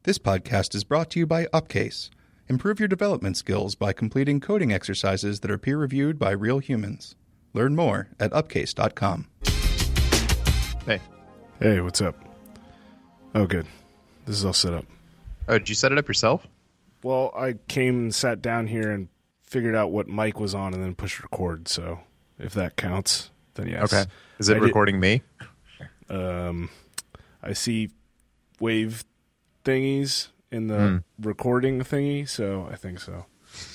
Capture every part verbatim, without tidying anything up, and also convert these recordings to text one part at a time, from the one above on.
This podcast is brought to you by Upcase. Improve your development skills by completing coding exercises that are peer-reviewed by real humans. Learn more at upcase dot com. Hey. Hey, what's up? Oh, good. This is all set up. Oh, did you set it up yourself? Well, I came and sat down here and figured out what mic was on and then pushed record, so if that counts, then yes. Okay. Is it I recording did, me? Um, I see wave thingies in the Mm. recording thingy, so I think so.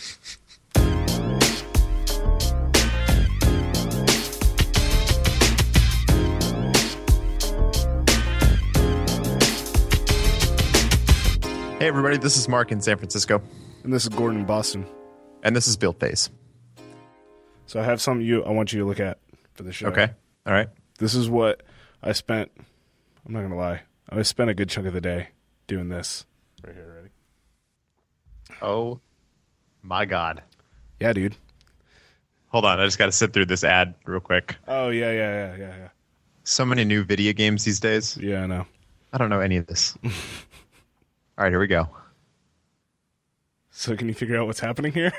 Hey, everybody. This is Mark in San Francisco. And this is Gordon in Boston. And this is Build Face. So I have something you I want you to look at for the show. Okay. All right. This is what I spent. I'm not going to lie. I spent a good chunk of the day doing this. Right here, ready? Oh, my God. Yeah, dude. Hold on. I just got to sit through this ad real quick. Oh, yeah, yeah, yeah, yeah, yeah. So many new video games these days. Yeah, I know. I don't know any of this. All right, here we go. So can you figure out what's happening here?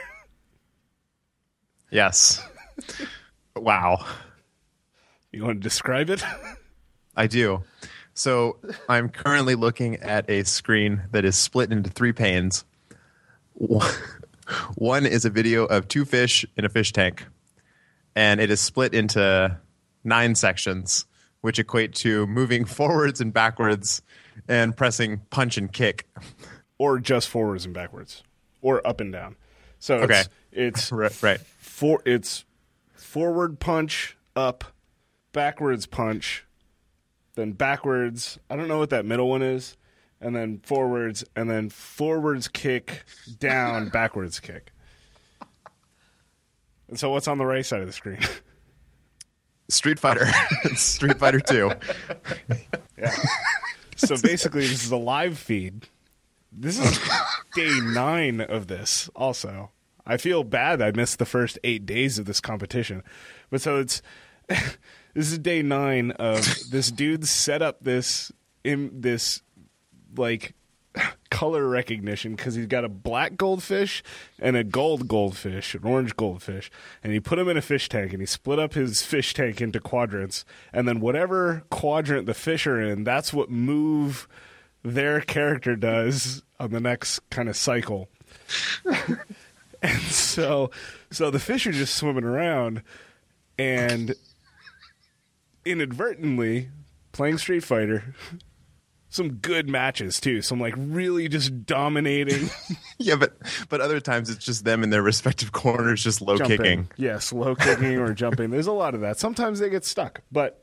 Yes. Wow. You want to describe it? I do. So I'm currently looking at a screen that is split into three panes. One is a video of two fish in a fish tank, and it is split into nine sections, which equate to moving forwards and backwards and pressing punch and kick. Or just forwards and backwards. Or up and down. So Okay. it's, it's, Right, right. For, it's forward punch, up, backwards punch, then backwards. I don't know what that middle one is. And then forwards, and then forwards kick, down, backwards kick. And so what's on the right side of the screen? Street Fighter. Street Fighter two. Yeah. So basically, this is a live feed. This is day nine of this also. I feel bad I missed the first eight days of this competition. But so it's... This is day nine of this dude set up this in this like color recognition because he's got a black goldfish and a gold goldfish, an orange goldfish, and he put them in a fish tank and he split up his fish tank into quadrants, and then whatever quadrant the fish are in, that's what move their character does on the next kind of cycle. And so so the fish are just swimming around and inadvertently playing Street Fighter. Some good matches too. Some like really just dominating. Yeah, but but other times it's just them in their respective corners just low jumping. kicking. Yes, low kicking or jumping. There's a lot of that. Sometimes they get stuck, but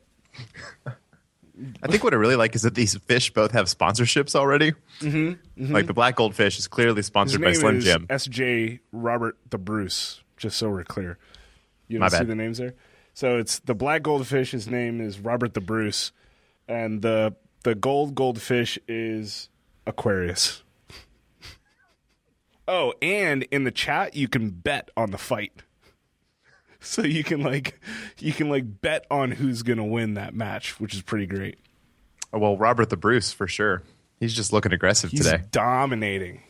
I think what I really like is that these fish both have sponsorships already. Mm-hmm, mm-hmm. Like the black goldfish is clearly sponsored by his name Slim is Jim. S J Robert the Bruce, just so we're clear. You don't My see bad. the names there? So it's the black goldfish, his name is Robert the Bruce, and the the gold goldfish is Aquarius. Oh, and in the chat you can bet on the fight. So you can like you can like bet on who's going to win that match, which is pretty great. Oh, well, Robert the Bruce for sure. He's just looking aggressive He's today. dominating.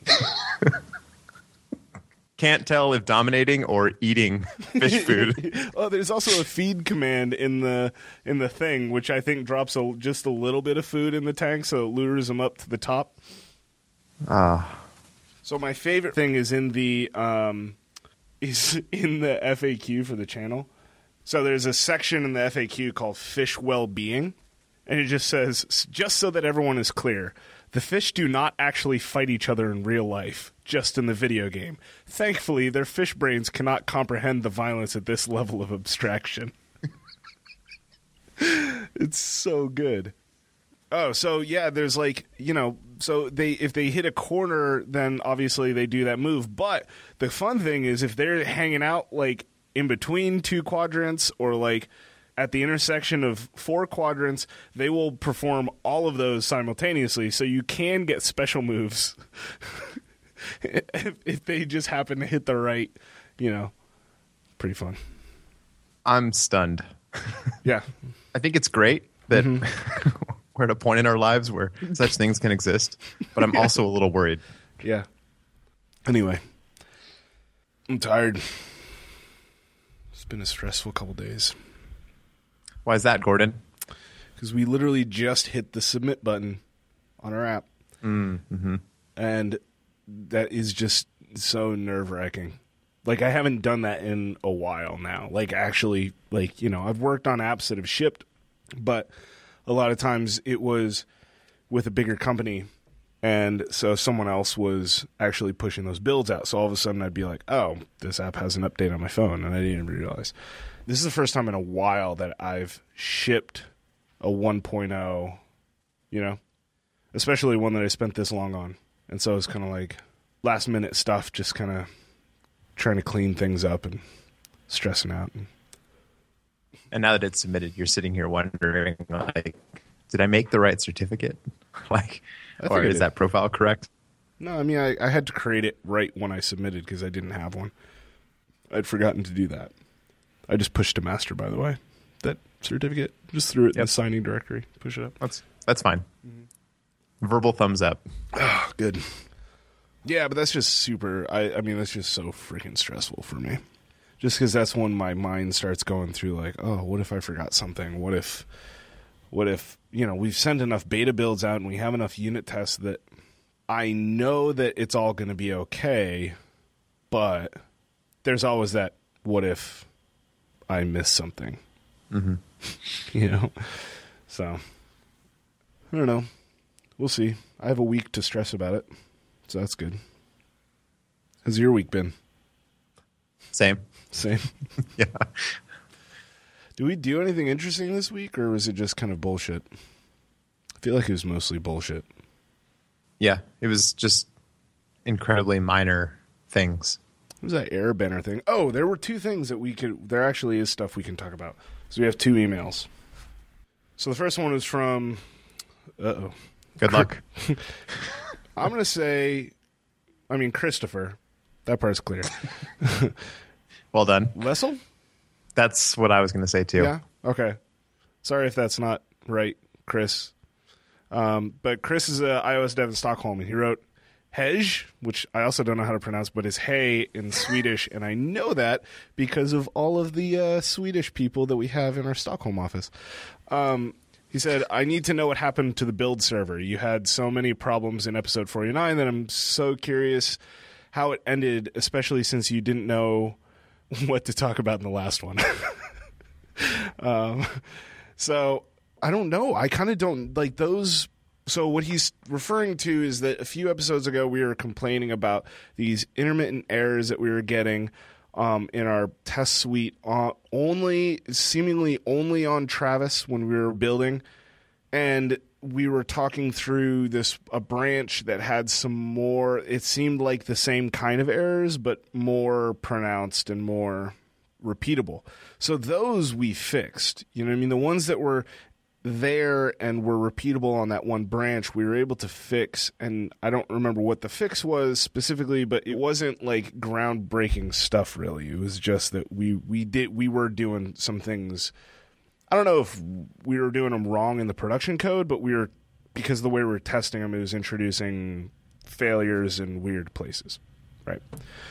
Can't tell if dominating or eating fish food. Oh, there's also a feed command in the in the thing, which I think drops a, just a little bit of food in the tank, so it lures them up to the top. Ah. So my favorite thing is in the um, is in the F A Q for the channel. So there's a section in the F A Q called Fish Well-Being, and it just says, just so that everyone is clear, the fish do not actually fight each other in real life, just in the video game. Thankfully, their fish brains cannot comprehend the violence at this level of abstraction. It's so good. Oh, so yeah, there's like, you know, so they if they hit a corner, then obviously they do that move. But the fun thing is if they're hanging out like in between two quadrants or like at the intersection of four quadrants, they will perform all of those simultaneously. So you can get special moves if, if they just happen to hit the right, you know, pretty fun. I'm stunned. Yeah. I think it's great that Mm-hmm. we're at a point in our lives where such things can exist. But I'm also a little worried. Yeah. Anyway, I'm tired. It's been a stressful couple days. Why is that, Gordon? Because we literally just hit the submit button on our app. Mm-hmm. And that is just so nerve-wracking. Like, I haven't done that in a while now. Like, actually, like, you know, I've worked on apps that have shipped, but a lot of times it was with a bigger company, and so someone else was actually pushing those builds out. So all of a sudden I'd be like, oh, this app has an update on my phone, and I didn't even realize. This is the first time in a while that I've shipped a one point oh, you know, especially one that I spent this long on. And so it's kind of like last minute stuff, just kind of trying to clean things up and stressing out. And, and now that it's submitted, you're sitting here wondering, like, did I make the right certificate? Like, or is that profile correct? No, I mean, I, I had to create it right when I submitted because I didn't have one. I'd forgotten to do that. I just pushed to master, by the way. That certificate, just threw it yep. in the signing directory. Push it up. That's that's fine. Mm-hmm. Verbal thumbs up. Oh, good. Yeah, but that's just super. I, I mean, that's just so freaking stressful for me. Just because that's when my mind starts going through, like, oh, what if I forgot something? What if, what if, you know, we've sent enough beta builds out and we have enough unit tests that I know that it's all going to be okay, but there's always that what if I miss something. Mm-hmm. You know? So, I don't know. We'll see. I have a week to stress about it, so that's good. How's your week been? Same. Same? Yeah. Did we do anything interesting this week, or was it just kind of bullshit? I feel like it was mostly bullshit. Yeah, it was just incredibly minor things. What was that Airbender thing? Oh, there were two things that we could... There actually is stuff we can talk about. So we have two emails. So the first one was from... Uh-oh. Good luck. I'm going to say... I mean, Christopher. That part's clear. Well done. Wessel? That's what I was going to say, too. Yeah? Okay. Sorry if that's not right, Chris. Um, but Chris is an iOS dev in Stockholm, and he wrote... Hej, which I also don't know how to pronounce, but is hey in Swedish, and I know that because of all of the uh, Swedish people that we have in our Stockholm office. Um, he said, I need to know what happened to the build server. You had so many problems in episode forty-nine that I'm so curious how it ended, especially since you didn't know what to talk about in the last one. um, so, I don't know. I kind of don't, like, those... So what he's referring to is that a few episodes ago we were complaining about these intermittent errors that we were getting um, in our test suite, uh, only seemingly only on Travis when we were building, and we were talking through this a branch that had some more. It seemed like the same kind of errors, but more pronounced and more repeatable. So those we fixed. You know what I mean? The ones that were there and were repeatable on that one branch, we were able to fix, and I don't remember what the fix was specifically, but it wasn't like groundbreaking stuff really. It was just that we we did we were doing some things. I don't know if we were doing them wrong in the production code, but we were, because of the way we were testing them, it was introducing failures in weird places, right?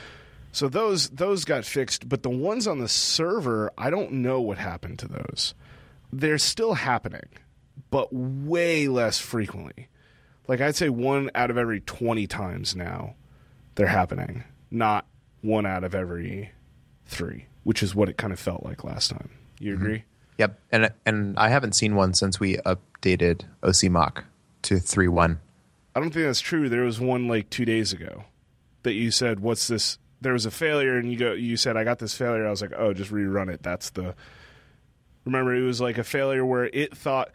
So those those got fixed, but the ones on the server, I don't know what happened to those. They're still happening, but way less frequently. Like, I'd say one out of every twenty times now they're happening, not one out of every three, which is what it kind of felt like last time. You agree? Mm-hmm. Yep, and and I haven't seen one since we updated O C Mock to three point one. I don't think that's true. There was one like two days ago that you said, what's this? There was a failure, and you go. You said, I got this failure. I was like, oh, just rerun it. That's the... Remember, it was like a failure where it thought...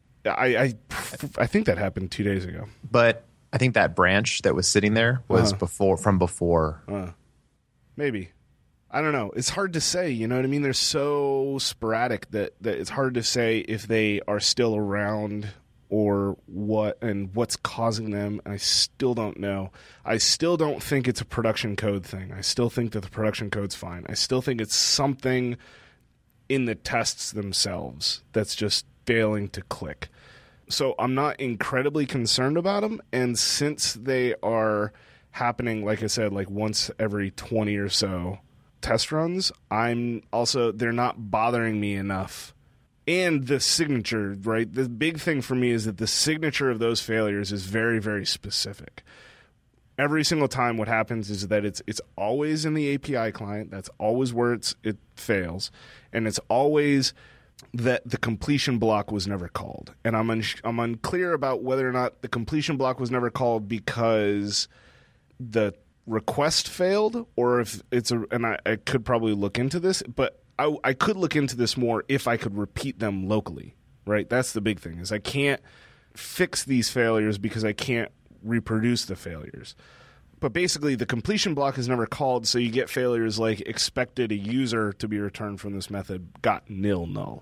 I, I, I think that happened two days ago. But I think that branch that was sitting there was uh-huh. before from before. Uh, maybe. I don't know. It's hard to say, you know what I mean? They're so sporadic that, that it's hard to say if they are still around or what, and what's causing them. I still don't know. I still don't think it's a production code thing. I still think that the production code's fine. I still think it's something in the tests themselves that's just failing to click. So I'm not incredibly concerned about them. And since they are happening, like I said, like once every twenty or so test runs, I'm also, they're not bothering me enough. And the signature, right? The big thing for me is that the signature of those failures is very, very specific. Every single time what happens is that it's it's always in the A P I client. That's always where it's it fails. And it's always that the completion block was never called. And I'm un- I'm unclear about whether or not the completion block was never called because the request failed, or if it's a, and I, I could probably look into this, but I, I could look into this more if I could repeat them locally, right? That's the big thing, is I can't fix these failures because I can't reproduce the failures. But basically, the completion block is never called, so you get failures like expected a user to be returned from this method got nil null.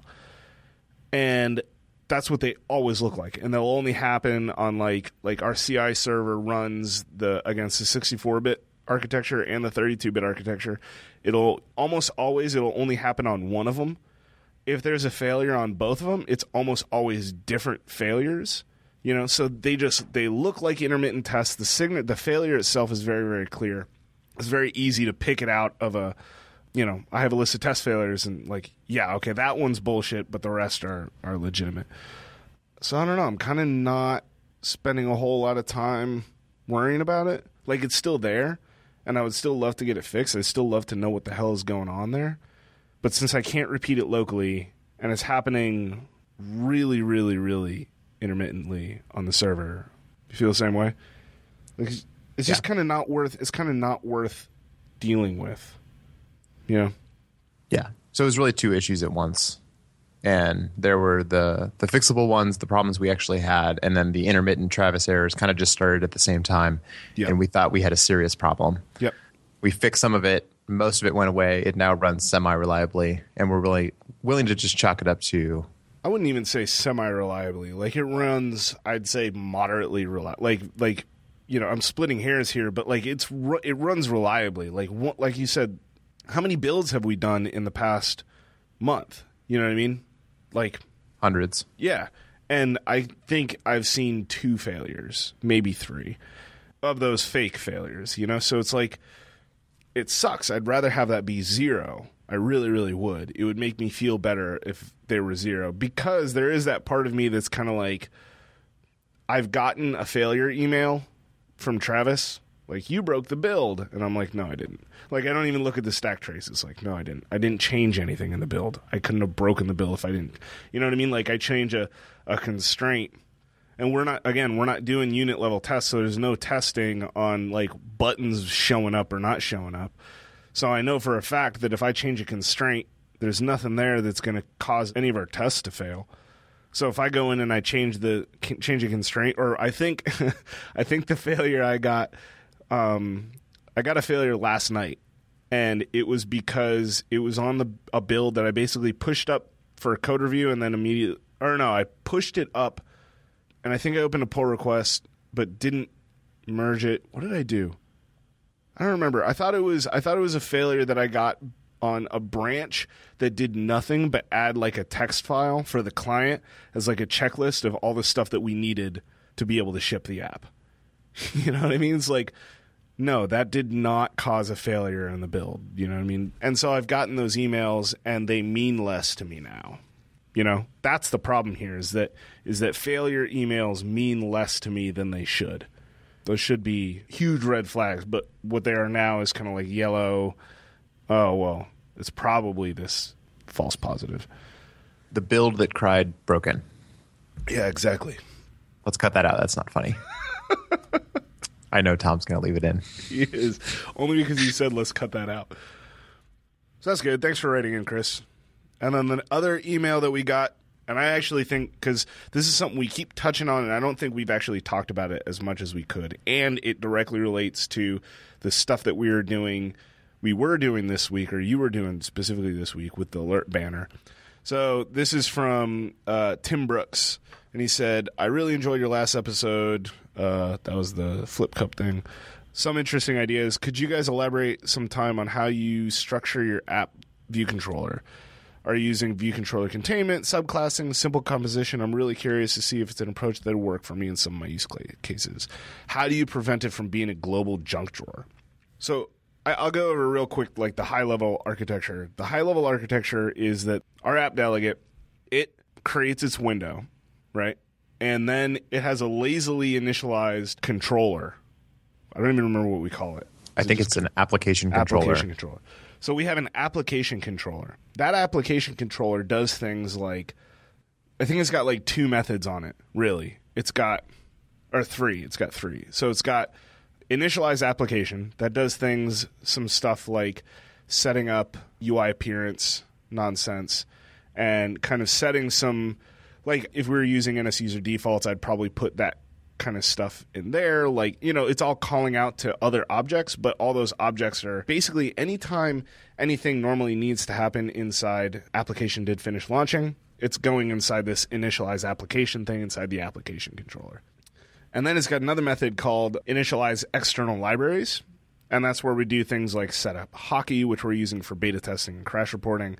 And that's what they always look like. And they'll only happen on like like our C I server runs the against the sixty-four bit architecture and the thirty-two bit architecture. It'll almost always it'll only happen on one of them. If there's a failure on both of them, it's almost always different failures. You know, so they just they look like intermittent tests. The sign- the failure itself is very, very clear. It's very easy to pick it out of a, you know, I have a list of test failures and like, yeah, okay, that one's bullshit, but the rest are are legitimate. So I don't know. I'm kind of not spending a whole lot of time worrying about it. Like, it's still there, and I would still love to get it fixed. I'd still love to know what the hell is going on there. But since I can't repeat it locally, and it's happening really, really, really intermittently on the server, you feel the same way? Like, it's yeah. just kind of not worth. It's kind of not worth dealing with. You know? Yeah. So it was really two issues at once, and there were the the fixable ones, the problems we actually had, and then the intermittent Travis errors kind of just started at the same time, yep. and we thought we had a serious problem. Yep. We fixed some of it. Most of it went away. It now runs semi-reliably, and we're really willing to just chalk it up to... I wouldn't even say semi-reliably. Like, it runs, I'd say, moderately reliable. Like, like, you know, I'm splitting hairs here, but, like, it's it runs reliably. Like, what, like you said, how many builds have we done in the past month? You know what I mean? Like... Hundreds. Yeah. And I think I've seen two failures, maybe three, of those fake failures, you know? So it's like... It sucks. I'd rather have that be zero. I really, really would. It would make me feel better if they were zero, because there is that part of me that's kind of like, I've gotten a failure email from Travis, like, you broke the build. And I'm like, no, I didn't. Like, I don't even look at the stack traces. Like, no, I didn't. I didn't change anything in the build. I couldn't have broken the build if I didn't. You know what I mean? Like, I change a, a constraint. And we're not, again, we're not doing unit level tests, so there's no testing on, like, buttons showing up or not showing up. So I know for a fact that if I change a constraint, there's nothing there that's going to cause any of our tests to fail. So if I go in and I change the change a constraint, or I think I think the failure I got, um, I got a failure last night, and it was because it was on the a build that I basically pushed up for a code review, and then immediately, or no, I pushed it up. And I think I opened a pull request, but didn't merge it. What did I do? I don't remember. I thought it was I thought it was a failure that I got on a branch that did nothing but add like a text file for the client as like a checklist of all the stuff that we needed to be able to ship the app. You know what I mean? It's like, no, that did not cause a failure in the build. You know what I mean? And so I've gotten those emails, and they mean less to me now. You know, that's the problem here, is that is that failure emails mean less to me than they should. Those should be huge red flags, but what they are now is kind of like yellow. Oh, well, it's probably this false positive. The build that cried broken. Yeah, exactly. Let's cut that out. That's not funny. I know Tom's going to leave it in. He is. Only because he said, let's cut that out. So that's good. Thanks for writing in, Chris. And then the other email that we got, and I actually think, because this is something we keep touching on, and I don't think we've actually talked about it as much as we could, and it directly relates to the stuff that we were doing, we were doing this week, or you were doing specifically this week with the alert banner. So this is from uh, Tim Brooks, and he said, I really enjoyed your last episode. Uh, that was the Flip Cup thing. Some interesting ideas. Could you guys elaborate some time on how you structure your app view controller? are using view controller containment, subclassing, simple composition. I'm really curious to see if it's an approach that will work for me in some of my use cases. How do you prevent it from being a global junk drawer? So I, I'll go over real quick, like the high-level architecture. The high-level architecture is that our app delegate, it creates its window, right? And then it has a lazily initialized controller. I don't even remember what we call it. I think it's an application controller. Application controller. So we have an application controller. That application controller does things like, I think it's got like two methods on it, really. It's got, or three. It's got three. So it's got initialize application that does things, some stuff like setting up U I appearance nonsense and kind of setting some, like if we were using N S user defaults, I'd probably put that kind of stuff in there. Like, you know, it's all calling out to other objects, but all those objects are basically anytime anything normally needs to happen inside application did finish launching, it's going inside this initialize application thing inside the application controller. And then it's got another method called initialize external libraries. And that's where we do things like set up Hockey, which we're using for beta testing and crash reporting,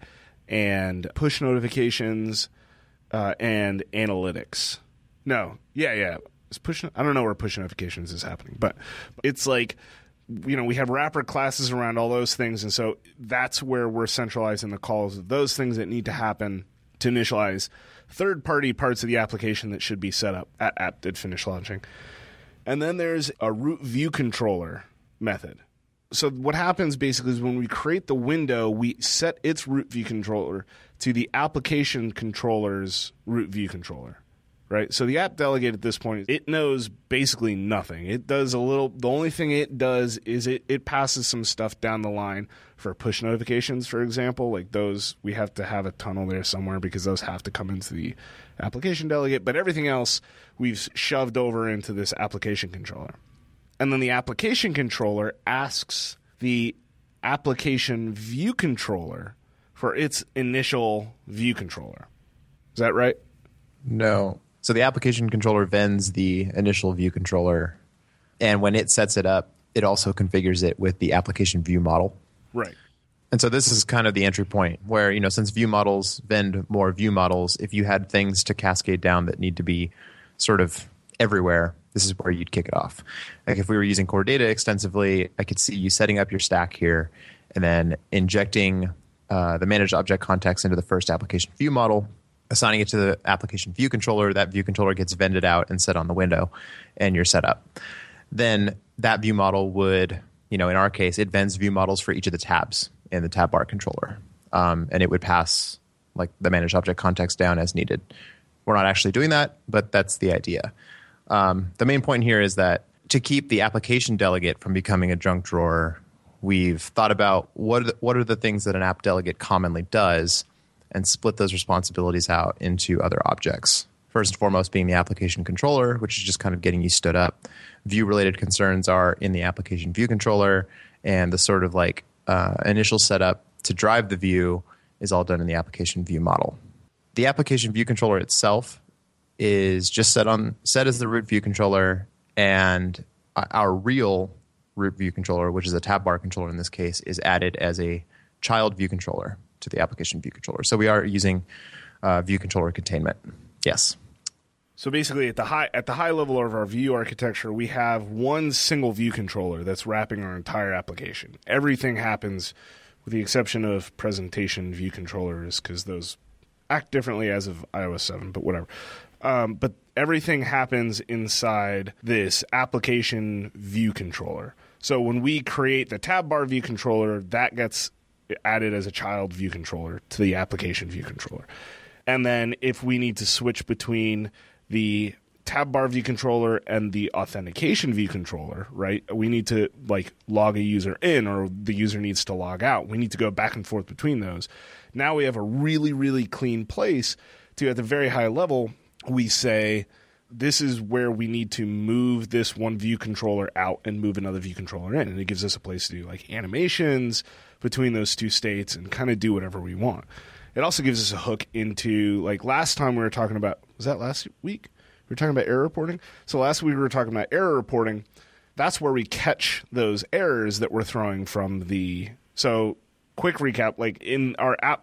and push notifications, uh, and analytics. No, yeah, yeah. Is push, I don't know where push notifications is happening, but it's like, you know, we have wrapper classes around all those things, and so that's where we're centralizing the calls of those things that need to happen to initialize third-party parts of the application that should be set up at app did finish launching. And then there's a root view controller method. So what happens basically is when we create the window, we set its root view controller to the application controller's root view controller. Right, so the app delegate at this point, it knows basically nothing. It does a little. The only thing it does is it, it passes some stuff down the line for push notifications, for example. Like those, we have to have a tunnel there somewhere because those have to come into the application delegate. But everything else we've shoved over into this application controller. And then the application controller asks the application view controller for its initial view controller. Is that right? No. So the application controller vends the initial view controller, and when it sets it up, it also configures it with the application view model. Right. And so this is kind of the entry point where, you know, since view models vend more view models, if you had things to cascade down that need to be sort of everywhere, this is where you'd kick it off. Like if we were using core data extensively, I could see you setting up your stack here and then injecting uh, the managed object context into the first application view model, assigning it to the application view controller. That view controller gets vended out and set on the window, and you're set up. Then that view model would, you know, in our case, it vends view models for each of the tabs in the tab bar controller. Um, and it would pass like the managed object context down as needed. We're not actually doing that, but that's the idea. Um, the main point here is that to keep the application delegate from becoming a junk drawer, we've thought about what are the, what are the things that an app delegate commonly does and split those responsibilities out into other objects. First and foremost being the application controller, which is just kind of getting you stood up. View-related concerns are in the application view controller, and the sort of like uh, initial setup to drive the view is all done in the application view model. The application view controller itself is just set on set as the root view controller, and our real root view controller, which is a tab bar controller in this case, is added as a child view controller to the application view controller. So we are using uh, view controller containment. Yes. So basically, at the high at the high level of our view architecture, we have one single view controller that's wrapping our entire application. Everything happens, with the exception of presentation view controllers, because those act differently as of i O S seven, but whatever. Um, but everything happens inside this application view controller. So when we create the tab bar view controller, that gets added as a child view controller to the application view controller. And then if we need to switch between the tab bar view controller and the authentication view controller, right? We need to like log a user in, or the user needs to log out. We need to go back and forth between those. Now we have a really, really clean place to, at the very high level, we say, this is where we need to move this one view controller out and move another view controller in. And it gives us a place to do like animations between those two states and kind of do whatever we want. It also gives us a hook into, like last time we were talking about, was that last week? We were talking about error reporting. So last week we were talking about error reporting. That's where we catch those errors that we're throwing from the, so quick recap, like in our app,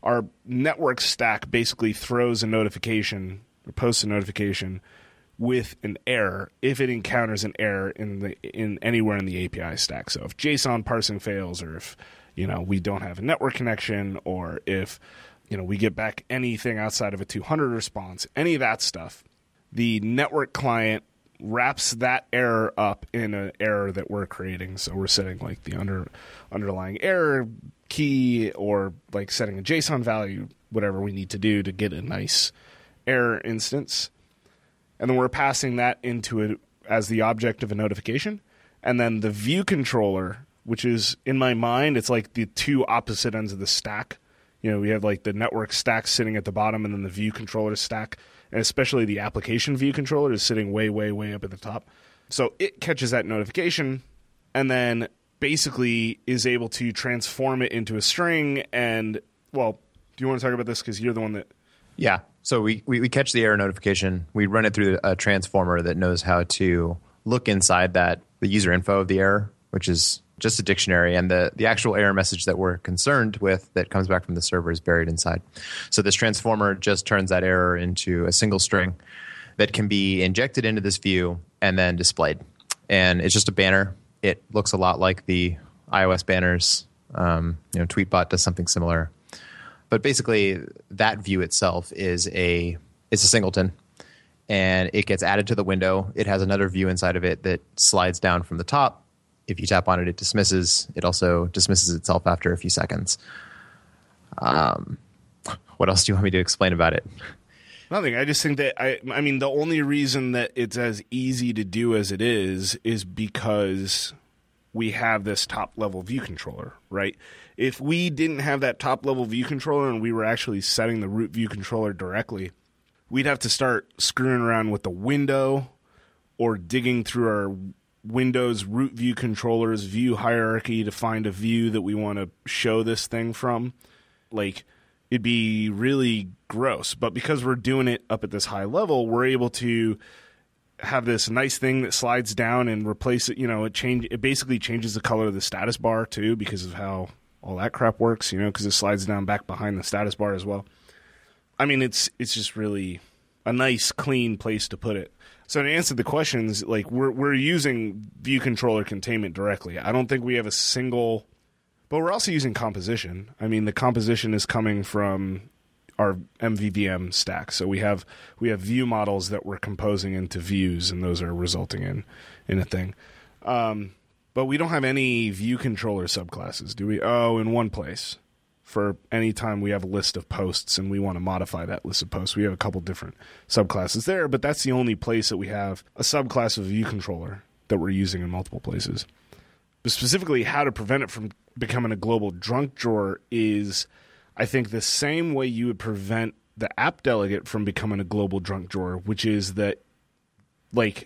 our network stack basically throws a notification or posts a notification with an error if it encounters an error in the in anywhere in the A P I stack. So if JSON parsing fails, or if you know we don't have a network connection, or if you know we get back anything outside of a two hundred response, any of that stuff, the network client wraps that error up in an error that we're creating. So we're setting like the under underlying error key, or like setting a JSON value, whatever we need to do to get a nice error instance. And then we're passing that into it as the object of a notification. And then the view controller, which is, in my mind, it's like the two opposite ends of the stack. You know, we have like the network stack sitting at the bottom, and then the view controller stack, and especially the application view controller is sitting way, way, way up at the top. So it catches that notification and then basically is able to transform it into a string. And, well, do you want to talk about this? Because you're the one that... Yeah. So we, we, we catch the error notification. We run it through a transformer that knows how to look inside that, the user info of the error, which is just a dictionary. And the, the actual error message that we're concerned with that comes back from the server is buried inside. So this transformer just turns that error into a single string that can be injected into this view and then displayed. And it's just a banner. It looks a lot like the iOS banners. Um, you know, Tweetbot does something similar. But basically, that view itself is a it's a singleton, and it gets added to the window. It has another view inside of it that slides down from the top. If you tap on it, it dismisses. It also dismisses itself after a few seconds. Um, what else do you want me to explain about it? Nothing. I just think that, I I mean, the only reason that it's as easy to do as it is is because we have this top-level view controller, right? If we didn't have that top-level view controller and we were actually setting the root view controller directly, we'd have to start screwing around with the window or digging through our Windows root view controller's view hierarchy to find a view that we want to show this thing from. Like, it'd be really gross. But because we're doing it up at this high level, we're able to have this nice thing that slides down and replace it. You know, it change. It basically changes the color of the status bar too, because of how all that crap works. You know, because it slides down back behind the status bar as well. I mean, it's it's just really a nice, clean place to put it. So to answer the questions, like we're we're using view controller containment directly. I don't think we have a single, but we're also using composition. I mean, the composition is coming from our M V V M stack. So we have we have view models that we're composing into views, and those are resulting in in a thing. Um, but we don't have any view controller subclasses, do we? Oh, in one place. For any time we have a list of posts and we want to modify that list of posts, we have a couple different subclasses there, but that's the only place that we have a subclass of view controller that we're using in multiple places. But specifically, how to prevent it from becoming a global junk drawer is, I think, the same way you would prevent the app delegate from becoming a global junk drawer, which is that, like,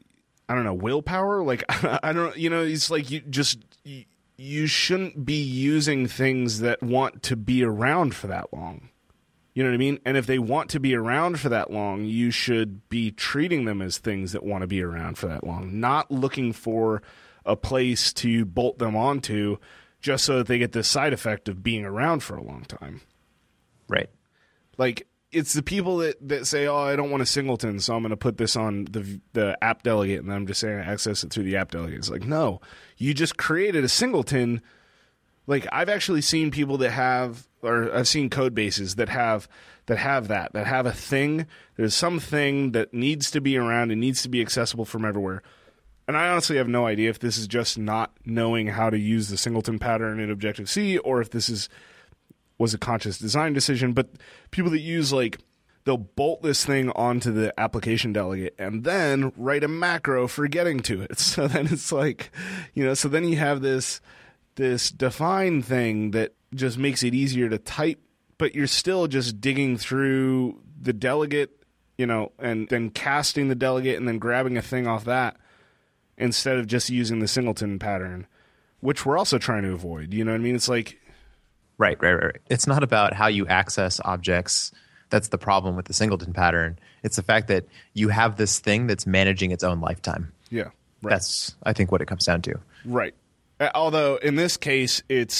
I don't know, willpower? Like, I don't, you know, it's like you just... You, you shouldn't be using things that want to be around for that long. You know what I mean? And if they want to be around for that long, you should be treating them as things that want to be around for that long, not looking for a place to bolt them onto just so that they get the side effect of being around for a long time. Right. Like, it's the people that, that say, oh, I don't want a singleton, so I'm going to put this on the the app delegate, and I'm just saying I access it through the app delegate. It's like, no, you just created a singleton. Like, I've actually seen people that have, or I've seen code bases that have that have that, that have a thing. There's something that needs to be around and needs to be accessible from everywhere. And I honestly have no idea if this is just not knowing how to use the singleton pattern in Objective-C, or if this is was a conscious design decision. But people that use, like, they'll bolt this thing onto the application delegate and then write a macro for getting to it. So then it's like, you know, so then you have this this define thing that just makes it easier to type, but you're still just digging through the delegate, you know, and then casting the delegate and then grabbing a thing off that instead of just using the singleton pattern, which we're also trying to avoid. You know what I mean? It's like... Right, right, right. It's not about how you access objects. That's the problem with the singleton pattern. It's the fact that you have this thing that's managing its own lifetime. Yeah, right. That's, I think, what it comes down to. Right. Although, in this case, it's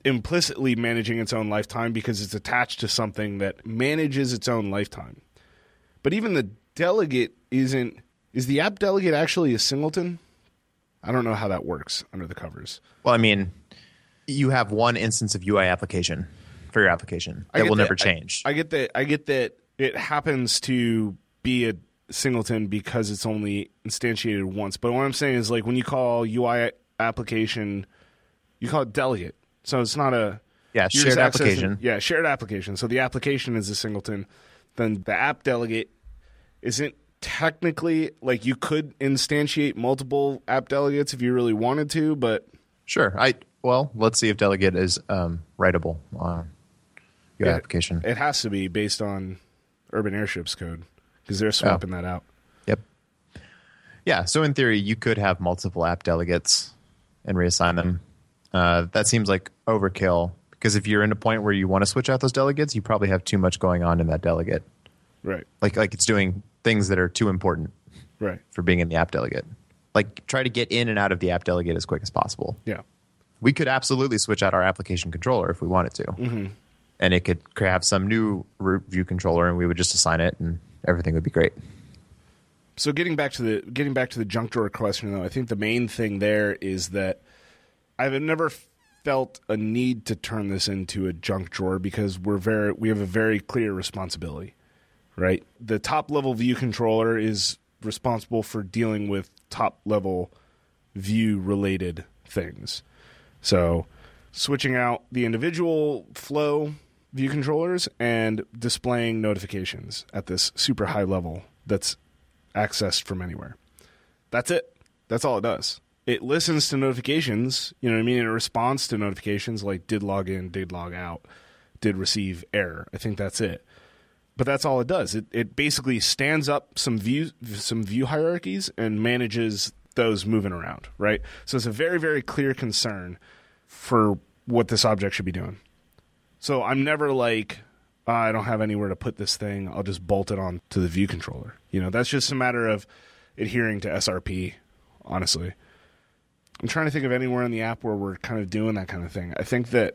implicitly managing its own lifetime because it's attached to something that manages its own lifetime. But even the delegate isn't... Is the app delegate actually a singleton? I don't know how that works under the covers. Well, I mean, you have one instance of U I application for your application that will that. never change. I, I get that. I get that it happens to be a singleton because it's only instantiated once. But what I'm saying is, like, when you call U I application, you call it delegate. So it's not a yeah shared application. Yeah, shared application. So the application is a singleton. Then the app delegate isn't technically, like, you could instantiate multiple app delegates if you really wanted to, but sure. I well, let's see if delegate is um, writable on your yeah, application. It has to be based on Urban Airship's code because they're swapping oh. that out. Yep. Yeah. So in theory, you could have multiple app delegates and reassign them. Uh, that seems like overkill because if you're in a point where you want to switch out those delegates, you probably have too much going on in that delegate. Right. Like like it's doing things that are too important right. for being in the app delegate. Like try to get in and out of the app delegate as quick as possible. Yeah. We could absolutely switch out our application controller if we wanted to. Mm-hmm. And it could have some new root view controller and we would just assign it and everything would be great. So getting back to the getting back to the junk drawer question though, I think the main thing there is that I've never felt a need to turn this into a junk drawer because we're very we have a very clear responsibility, right? The top level view controller is responsible for dealing with top level view related things. So switching out the individual flow view controllers and displaying notifications at this super high level that's accessed from anywhere. That's it. That's all it does. It listens to notifications, you know what I mean? It responds to notifications like did log in, did log out, did receive error. I think that's it. But that's all it does. It it basically stands up some view some view hierarchies and manages those moving around, right? So it's a very, very clear concern for what this object should be doing. So I'm never like, oh, I don't have anywhere to put this thing. I'll just bolt it on to the view controller. You know, that's just a matter of adhering to S R P, honestly. I'm trying to think of anywhere in the app where we're kind of doing that kind of thing. I think that,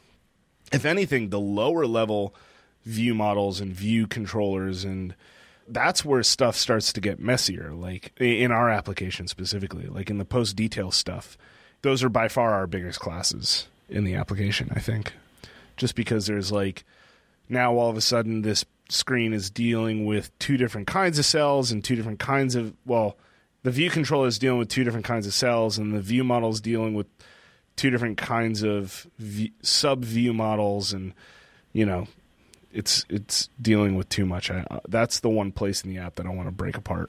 if anything, the lower level view models and view controllers, and that's where stuff starts to get messier, like in our application specifically, like in the post detail stuff. Those are by far our biggest classes in the application, I think. Just because there's like, now all of a sudden this screen is dealing with two different kinds of cells and two different kinds of, well, the view controller is dealing with two different kinds of cells, and the view model is dealing with two different kinds of v- sub-view models, and, you know, it's it's dealing with too much. I, uh, that's the one place in the app that I want to break apart.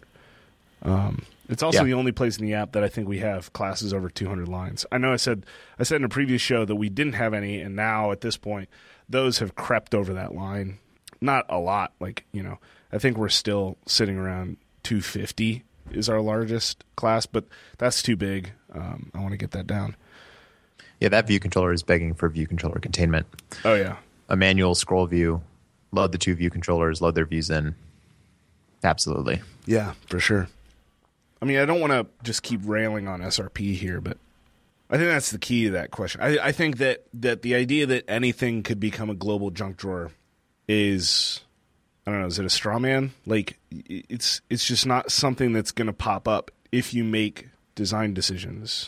Um, it's also yeah. the only place in the app that I think we have classes over two hundred lines. I know I said I said in a previous show that we didn't have any, and now at this point, those have crept over that line. Not a lot, like, you know, I think we're still sitting around two fifty is our largest class, but that's too big. Um, I want to get that down. Yeah, that view controller is begging for view controller containment. Oh, yeah. A manual scroll view, load the two view controllers, load their views in. Absolutely. Yeah, for sure. I mean, I don't want to just keep railing on S R P here, but I think that's the key to that question. I, I think that, that the idea that anything could become a global junk drawer is, I don't know, is it a straw man? Like, it's it's just not something that's going to pop up if you make design decisions.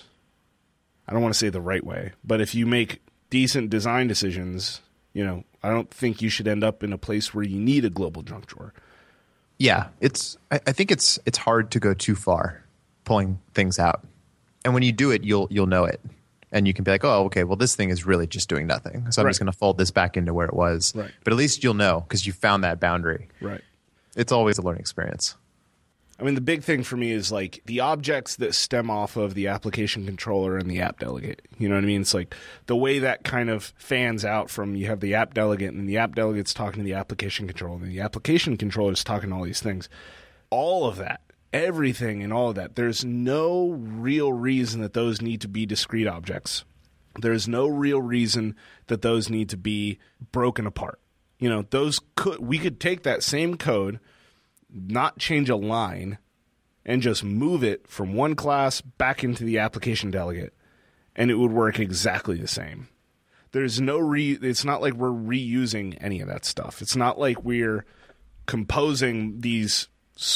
I don't want to say the right way, but if you make decent design decisions, you know, I don't think you should end up in a place where you need a global junk drawer. Yeah, it's. I, I think it's it's hard to go too far pulling things out, and when you do it, you'll you'll know it, and you can be like, oh, okay, well, this thing is really just doing nothing, so I'm right. just going to fold this back into where it was. Right. But at least you'll know because you found that boundary. Right. It's always a learning experience. I mean, the big thing for me is like the objects that stem off of the application controller and the app delegate. You know what I mean? It's like the way that kind of fans out from you have the app delegate, and the app delegate's talking to the application controller, and the application controller is talking to all these things. All of that, everything and all of that, there's no real reason that those need to be discrete objects. There's no real reason that those need to be broken apart. You know, those could we could take that same code, not change a line, and just move it from one class back into the application delegate, and it would work exactly the same. There's no re. It's not like we're reusing any of that stuff. It's not like we're composing these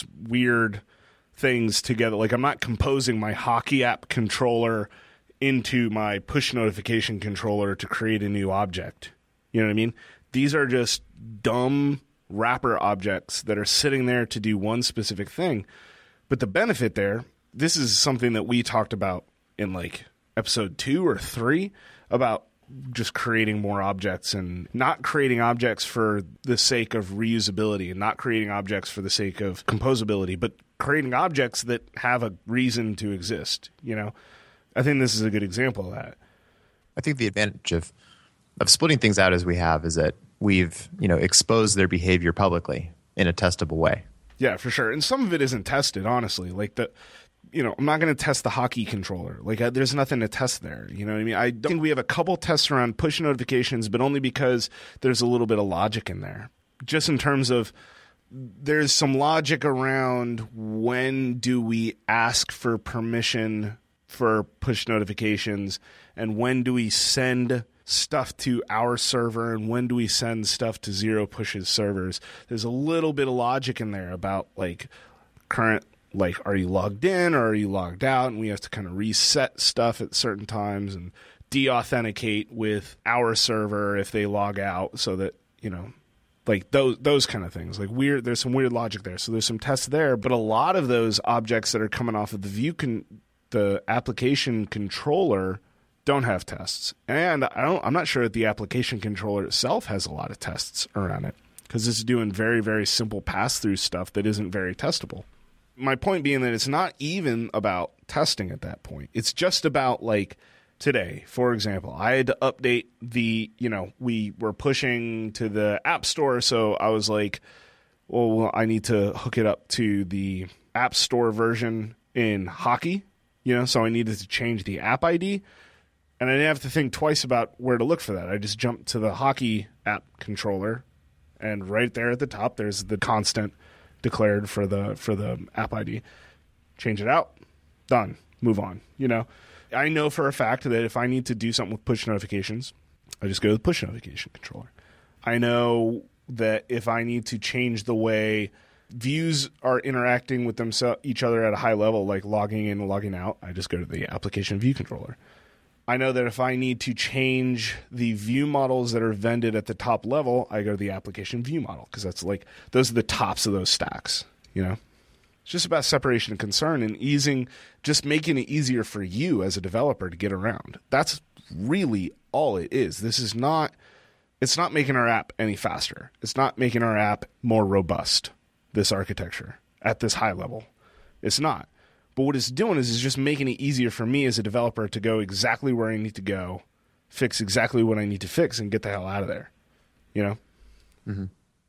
weird things together. Like I'm not composing my hockey app controller into my push notification controller to create a new object. You know what I mean? These are just dumb wrapper objects that are sitting there to do one specific thing. But the benefit there, this is something that we talked about in like episode two or three about just creating more objects and not creating objects for the sake of reusability and not creating objects for the sake of composability, but creating objects that have a reason to exist. You know, I think this is a good example of that. I think the advantage of of splitting things out as we have is that we've, you know, exposed their behavior publicly in a testable way. Yeah, for sure. And some of it isn't tested, honestly. Like the, you know, I'm not going to test the hockey controller. Like uh, there's nothing to test there. You know what I mean? I don't think we have a couple tests around push notifications, but only because there's a little bit of logic in there. Just in terms of there's some logic around when do we ask for permission for push notifications and when do we send stuff to our server and when do we send stuff to Zero Push's servers. There's a little bit of logic in there about like current, like are you logged in or are you logged out, and we have to kind of reset stuff at certain times and de-authenticate with our server if they log out, so that, you know, like those those kind of things. Like weird, there's some weird logic there. So there's some tests there, but a lot of those objects that are coming off of the view can the application controller don't have tests. And I don't, I'm not sure that the application controller itself has a lot of tests around it because it's doing very, very simple pass-through stuff that isn't very testable. My point being that it's not even about testing at that point. It's just about like today, for example, I had to update the, you know, we were pushing to the App Store. So I was like, well, well I need to hook it up to the App Store version in hockey, you know, so I needed to change the app I D. And I didn't have to think twice about where to look for that. I just jumped to the hockey app controller, and right there at the top, there's the constant declared for the for the app I D. Change it out, done, move on. You know, I know for a fact that if I need to do something with push notifications, I just go to the push notification controller. I know that if I need to change the way views are interacting with themselves, each other at a high level, like logging in and logging out, I just go to the application view controller. I know that if I need to change the view models that are vended at the top level, I go to the application view model because that's like those are the tops of those stacks. You know, it's just about separation of concern and easing, just making it easier for you as a developer to get around. That's really all it is. This is not. It's not making our app any faster. It's not making our app more robust. This architecture at this high level, it's not. But what it's doing is it's just making it easier for me as a developer to go exactly where I need to go, fix exactly what I need to fix, and get the hell out of there. You know? Mm-hmm.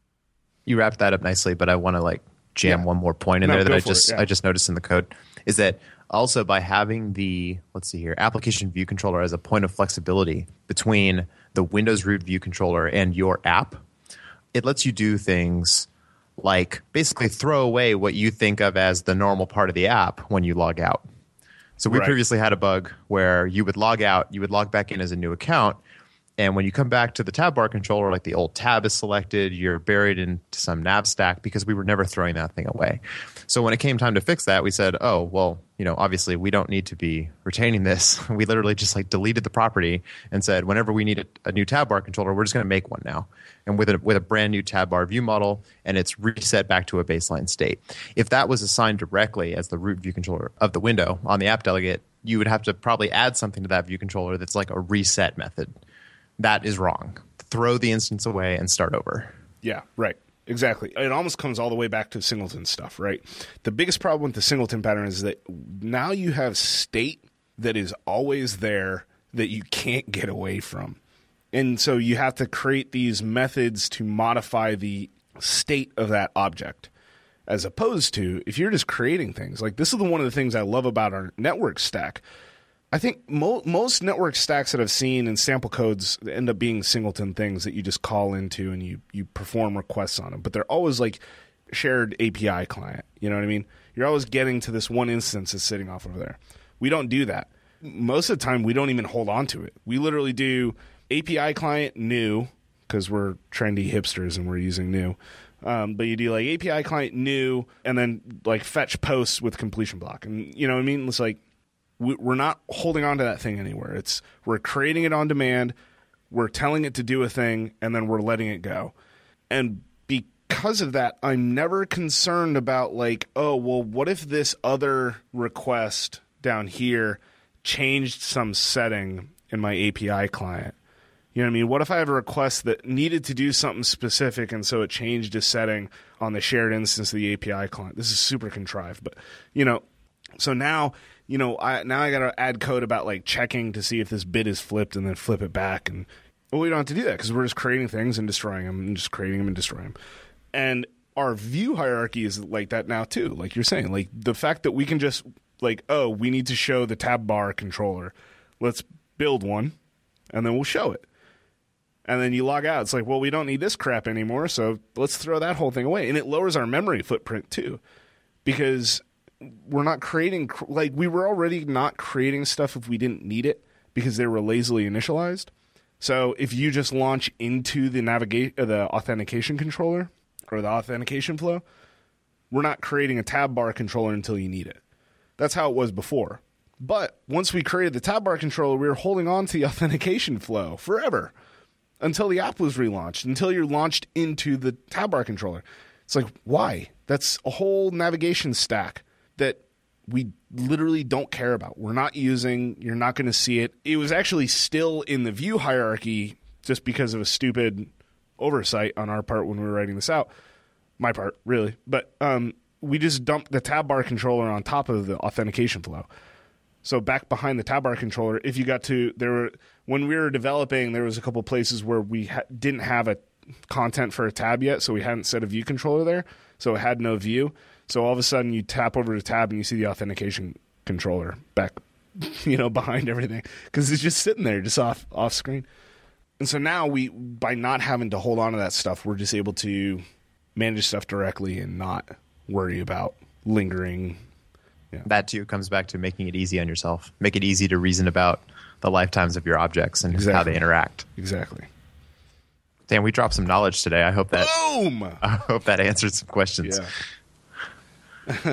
You wrapped that up nicely, but I want to like jam yeah. one more point in no, there that I just it, yeah. I just noticed in the code is that also by having the let's see here application view controller as a point of flexibility between the Windows root view controller and your app, it lets you do things like basically throw away what you think of as the normal part of the app when you log out. So we right. previously had a bug where you would log out, you would log back in as a new account, and when you come back to the tab bar controller, like the old tab is selected, you're buried into some nav stack because we were never throwing that thing away. So when it came time to fix that, we said, oh, well, you know, obviously we don't need to be retaining this. We literally just like deleted the property and said, whenever we need a, a new tab bar controller, we're just going to make one now. And with a, with a brand new tab bar view model, and it's reset back to a baseline state. If that was assigned directly as the root view controller of the window on the app delegate, you would have to probably add something to that view controller that's like a reset method. That is wrong. Throw the instance away and start over. Yeah, right. Exactly. It almost comes all the way back to singleton stuff, right? The biggest problem with the singleton pattern is that now you have state that is always there that you can't get away from. And so you have to create these methods to modify the state of that object, as opposed to if you're just creating things. Like this is the, one of the things I love about our network stack. I think mo- most network stacks that I've seen in sample codes end up being singleton things that you just call into and you, you perform requests on them. But they're always like shared A P I client. You know what I mean? You're always getting to this one instance that's sitting off over there. We don't do that. Most of the time, we don't even hold on to it. We literally do A P I client new, because we're trendy hipsters and we're using new. Um, but you do like A P I client new, and then like fetch posts with completion block. And you know what I mean? It's like we, we're not holding on to that thing anywhere. It's we're creating it on demand. We're telling it to do a thing, and then we're letting it go. And because of that, I'm never concerned about like, oh, well, what if this other request down here changed some setting in my A P I client? You know what I mean? What if I have a request that needed to do something specific, and so it changed a setting on the shared instance of the A P I client? This is super contrived, but you know, so now, you know, I now I got to add code about like checking to see if this bit is flipped and then flip it back. And well, we don't have to do that because we're just creating things and destroying them and just creating them and destroying them. And our view hierarchy is like that now too. Like you're saying, like the fact that we can just like, oh, we need to show the tab bar controller. Let's build one and then we'll show it. And then you log out. It's like, well, we don't need this crap anymore, so let's throw that whole thing away. And it lowers our memory footprint too, because we're not creating, like we were already not creating stuff if we didn't need it because they were lazily initialized. So if you just launch into the navigate uh, the authentication controller or the authentication flow, we're not creating a tab bar controller until you need it. That's how it was before. But once we created the tab bar controller, we were holding on to the authentication flow forever until the app was relaunched, until you're launched into the tab bar controller. It's like, why? That's a whole navigation stack that we literally don't care about. We're not using. You're not going to see it. It was actually still in the view hierarchy just because of a stupid oversight on our part when we were writing this out. My part, really. But um, we just dumped the tab bar controller on top of the authentication flow. So back behind the tab bar controller, if you got to, there were, when we were developing, there was a couple places where we ha- didn't have a content for a tab yet, so we hadn't set a view controller there, so it had no view. So all of a sudden you tap over to tab and you see the authentication controller back, you know, behind everything, because it's just sitting there, just off off screen. And so now we, by not having to hold on to that stuff, we're just able to manage stuff directly and not worry about lingering. Yeah. That too comes back to making it easy on yourself. Make it easy to reason about the lifetimes of your objects and exactly. how they interact. Exactly. Dan, we dropped some knowledge today. I hope that Boom! I hope that answered some questions. Yeah.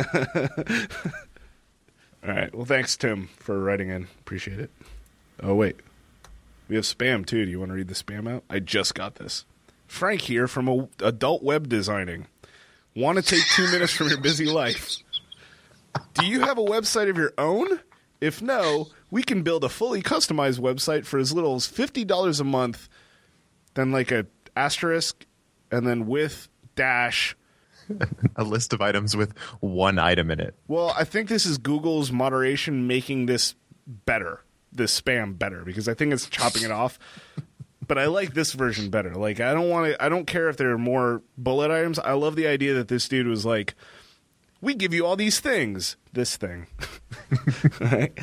All right. Well, thanks, Tim, for writing in. Appreciate it. Oh, wait. We have spam, too. Do you want to read the spam out? I just got this. Frank here from a, Adult Web Designing. Want to take two minutes from your busy life? Do you have a website of your own? If no, we can build a fully customized website for as little as fifty dollars a month, then like a asterisk, and then with dash. A list of items with one item in it. Well, I think this is Google's moderation making this better, this spam better, because I think it's chopping it off. But I like this version better. Like, I don't want to, I don't care if there are more bullet items. I love the idea that this dude was like, we give you all these things. This thing. Right?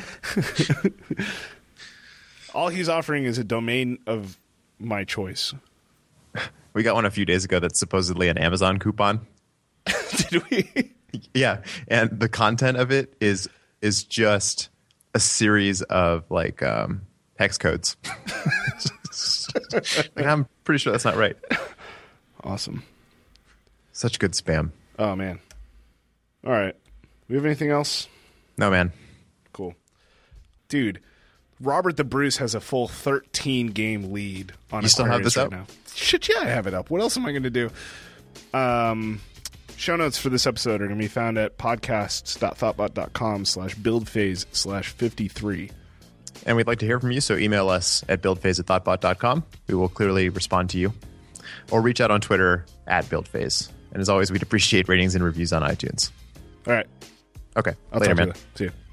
All he's offering is a domain of my choice. We got one a few days ago that's supposedly an Amazon coupon. Did we? Yeah. And the content of it is is just a series of like um, hex codes. Like, I'm pretty sure that's not right. Awesome. Such good spam. Oh, man. All right. We have anything else? No, man. Cool. Dude, Robert the Bruce has a full thirteen game lead on You still have Aquarius this right up? now. Shit, yeah, I have it up. What else am I going to do? Um, show notes for this episode are going to be found at podcasts.thoughtbot.com slash buildphase slash 53. And we'd like to hear from you, so email us at buildphase at thoughtbot dot com. We will clearly respond to you. Or reach out on Twitter at buildphase. And as always, we'd appreciate ratings and reviews on iTunes. All right. Okay. I'll Later, talk to man. you. See you.